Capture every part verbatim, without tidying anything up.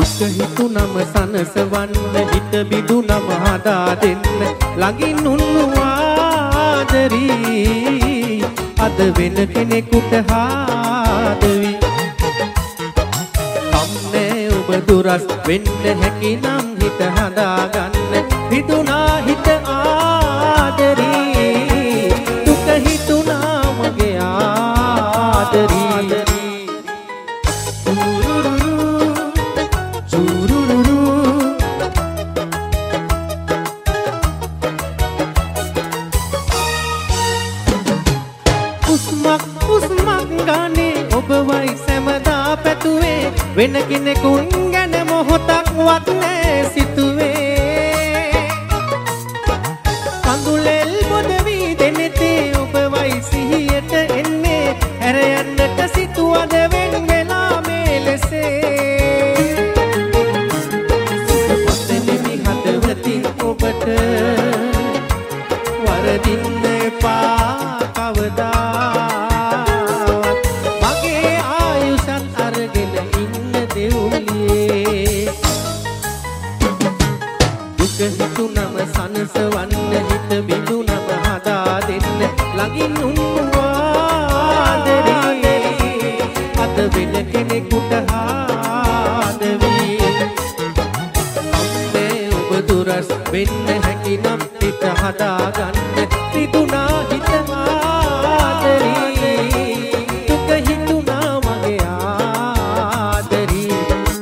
දුක හිතුනම සනසවන්න හිත බිඳුනම හදා දෙන්න ළඟින් උන්නු ආදරී අද වෙන කෙනෙකුට හාදවි කම්නේ ඔබ දුරස් වෙන්න හැකි නම් හිත හදාගන්න හිතුනා හිත ආදරී දුක හිතුනා මගේ ආදරී වෙන කෙනෙකුන් ගැන මොහොතක්වත් නෑ සිතුවේ කඳුලෙල් බොද වී දෙනෙතේ ඔබ වයි සිහියට එන්නේ හැර යන්නට සිතුවද වෙන් වෙලා මේ ලෙසේ පතනෙමි හදවතින් ඔබට වරදින්න එපා කවදාවත් මගේ ආයුෂත් අරගෙන දුක හිතුනම සනසවන්න හිත බිඳුනම හදා දෙන්න ළඟින් උන්නු ආදරේ අද වෙන කෙනෙකුට හාදවි අම්මේ ඔබ දුරස් වෙන්න හැකි නම් හිත හදාගන්න හිතුනා හිත ආදරේ දුක හිතුනා මගේ ආදරේ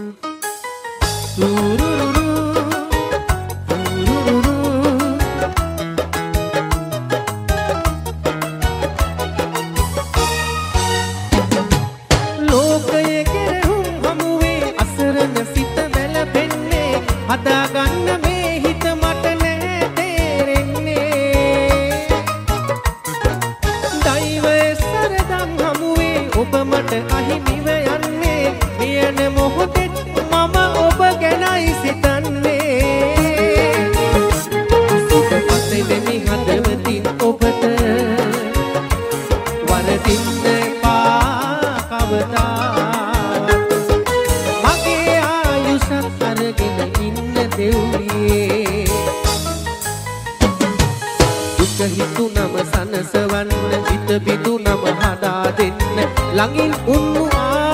හදාගන්න මේ හිත මට නෑ තේරෙන්නේ දෛවයේ සරදම් හමුවේ ඔබ මට අහිමිව යන්නේ කියන මොහොතේ මම ඔබ ගැනයි සිතන්නේ සිතපතෙමි හදවතින් ඔබට වරදින්න එපා කවදා මගේ ආයුෂත් අරගෙන දෙව්ලියේ දුක හිතුනම සනසවන්න හිත බිඳුනම හදා දෙන්න ළඟින් උන්නු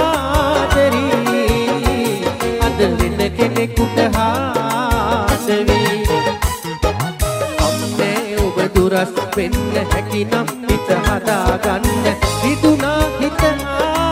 ආදරී අද වෙන කෙනෙකුට හාදවි අම්මේ ඔබ දුරස් වෙන්න හැකි නම් හිත හදාගන්න හිතුනා හිත